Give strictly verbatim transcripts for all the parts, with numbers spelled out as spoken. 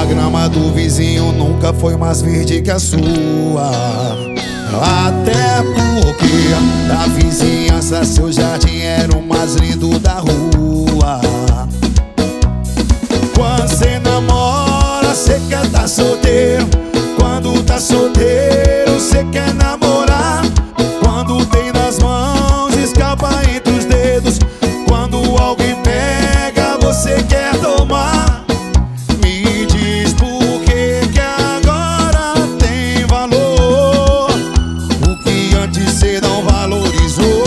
grama do vizinho nunca foi mais verde que a sua. Até porque da vizinhança seu jardim era o mais lindo da rua. Quando cê namora, cê quer tá solteiro. Quando tá solteiro, cê quer namorar. Quando tem nas mãos, escapa entre os dedos. Quando alguém pega, você quer tomar. Me diz por que que agora tem valor o que antes cê não valorizou.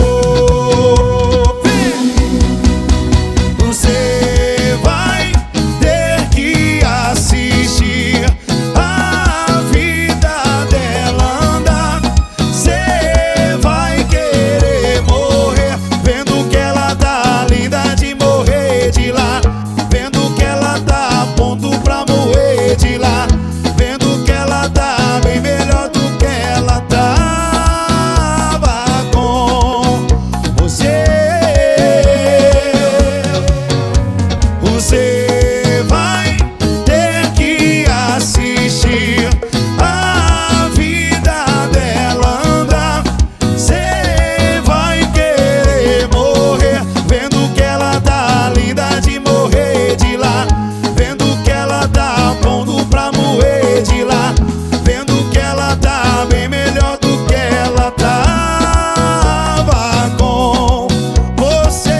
Você vai ter que assistir a vida dela andar. Cê vai querer morrer vendo que ela tá linda de morrer de lá. Vendo que ela tá a ponto pra morrer de lá. Vendo que ela tá bem melhor do que ela tava com você. Você vai ter que assistir a vida dela andar. Cê vai querer morrer vendo que ela tá linda de morrer de lá. Vendo que ela tá a ponto pra morrer de lá. Vendo que ela tá bem melhor do que ela tava com você.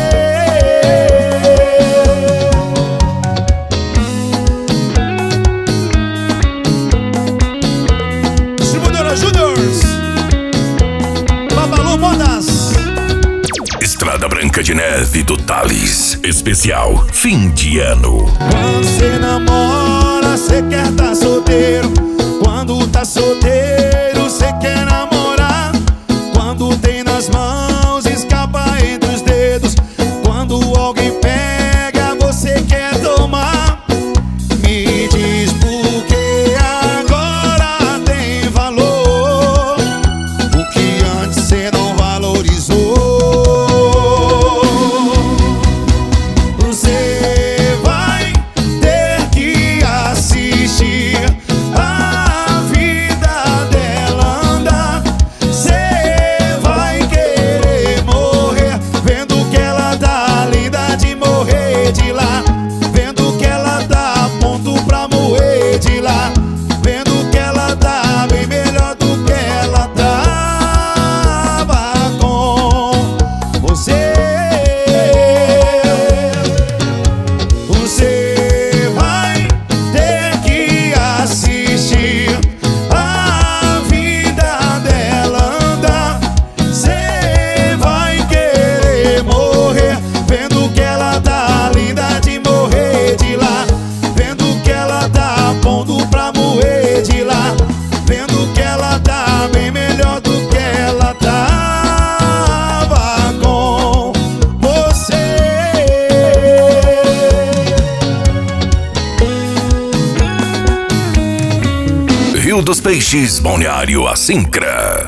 Distribuidora Júniors, Babalu Modas. Estrada Branca de Neve do Thales. Especial fim de ano. Quando cê namora, cê quer tá solteiro. Quando tá solteiro, cê quer namorar. Quando tem nas mãos, escapa entre os dedos. Quando alguém pega, você quer tomar. Me diz por que agora tem valor o que antes cê não valorizou. Você vai ter que assistir a vida dela andar. Cê vai querer morrer vendo que ela tá linda de morrer de lá. Vendo que ela tá a ponto pra morrer de lá. Vendo que ela tá bem melhor do que ela tava com você. Você vai ter que assistir a vida dela andar. Cê vai querer morrer vendo que ela tá linda de morrer de lá. Vendo que ela tá a ponto pra morrer de lá. Vendo que ela tá bem melhor do que ela tava com você. Rio dos Peixes, Balneário Assincra.